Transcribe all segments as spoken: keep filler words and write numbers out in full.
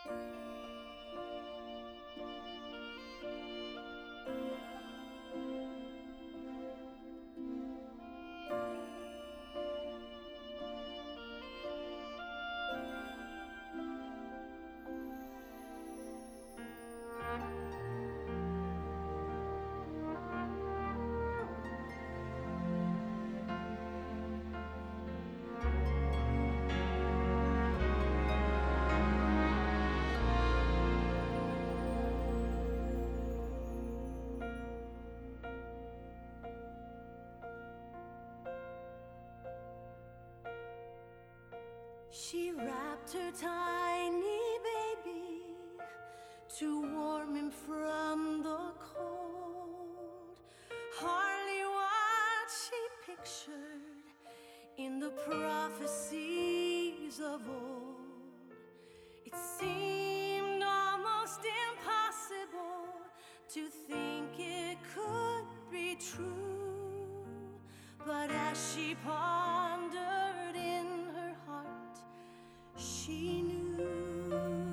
She wrapped her tiny baby to warm him from the cold. Hardly what she pictured in the prophecies of old. It seemed almost impossible to think it could be true. But as she pondered in her heart, she knew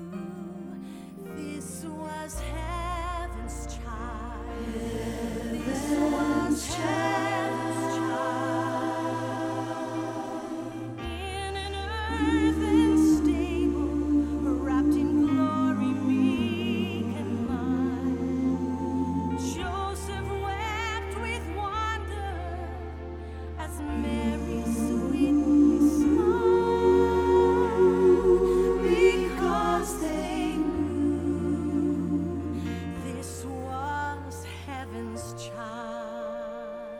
this was heaven's child. This was heaven's child. In an earthen stable, wrapped in glory, meek and mild, Joseph wept with wonder as Mary sweetly smiled, because they knew this was heaven's child.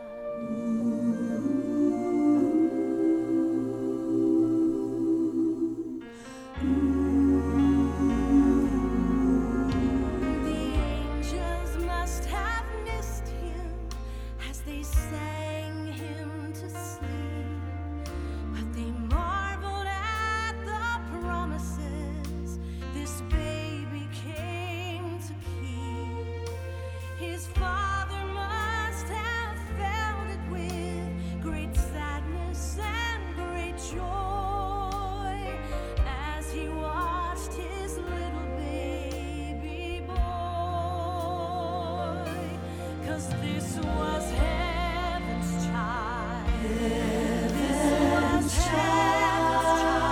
The angels must have missed him as they sang him to sleep, but they marveled at the promises this baby came to keep. His father must have felt it with great sadness and great joy as he watched his little baby boy, 'cause this was heaven's child. This was heaven's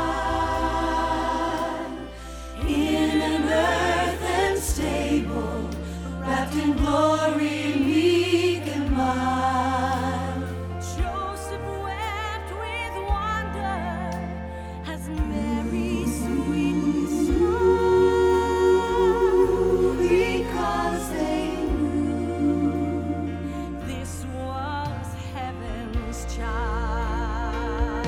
child. In an earthen stable, wrapped in glory, meek and mild, Joseph wept with wonder as Mary sweetly smiled, because they knew this was heaven's child.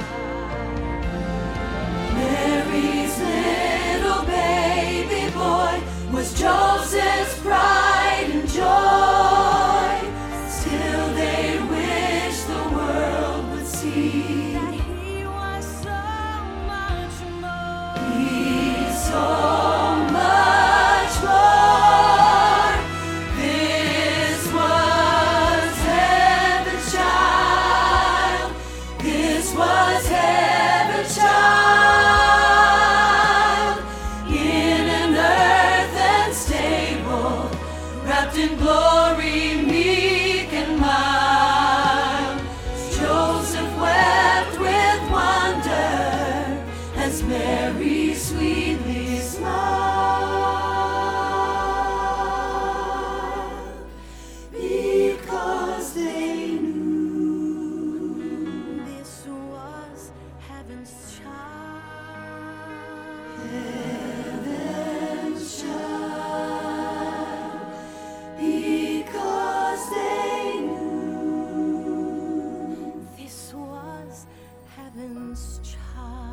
Mary's little baby boy was Joseph's pride and joy. Still they wish the world would see that he was so much more. He's so much more. This was heaven's child. This was heaven's child. In an earthen stable, wrapped in glory, meek and mild, Joseph wept with wonder as Mary sweetly smiled, because they knew this was heaven's child. Heaven's child, because they knew this was heaven's child.